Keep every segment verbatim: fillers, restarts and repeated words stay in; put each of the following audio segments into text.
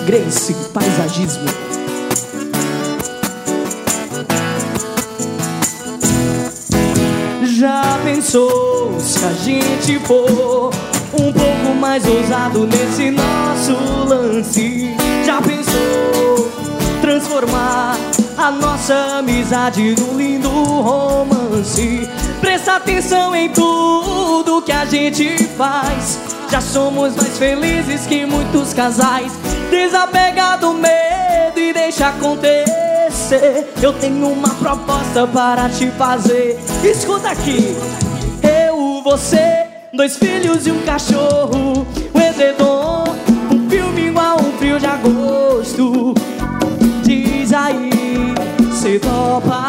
Grace Paisagismo. Já pensou se a gente for um pouco mais ousado nesse nosso lance? Já pensou transformar a nossa amizade num lindo romance? Presta atenção em tudo que a gente faz. Já somos mais felizes que muitos casais. Desapega do medo e deixa acontecer. Eu tenho uma proposta para te fazer. Escuta aqui. Eu, você, dois filhos e um cachorro, um edredom, um filme igual um frio de agosto. Diz aí, cê topa?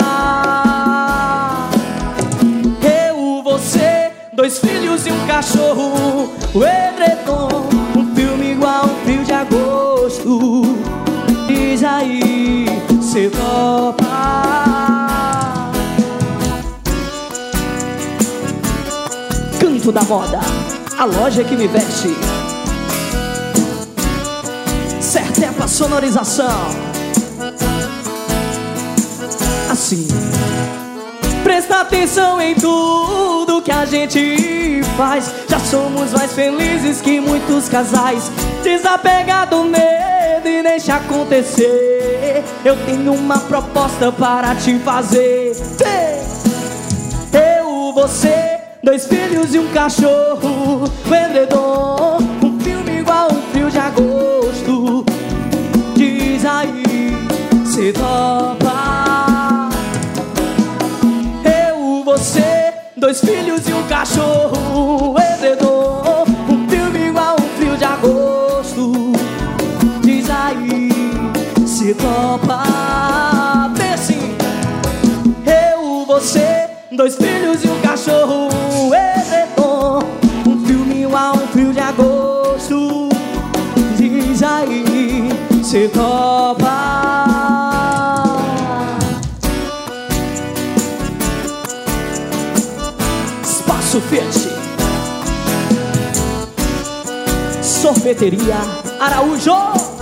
Eu, você, dois filhos e um cachorro, um edredom, um filme igual um frio de agosto. Diz aí, cê topa? Canto da moda, a loja que me veste. Certepa sonorização. Assim. Presta atenção em tudo que a gente faz. Já somos mais felizes que muitos casais. Desapega do medo e deixa acontecer. Eu tenho uma proposta para te fazer. Eu, você, dois filhos e um cachorro, um edredom, um filme igual um frio de agosto. Diz aí, cê topa? Eu, você, dois filhos e um cachorro, um edredom, um filme igual um frio de agosto. Diz aí, cê topa? Vem assim. Eu, você, dois filhos e um cachorro, um edredom, um filme igual um frio de agosto. Diz aí, cê topa? Espaço Fiat, Sorveteria Araújo.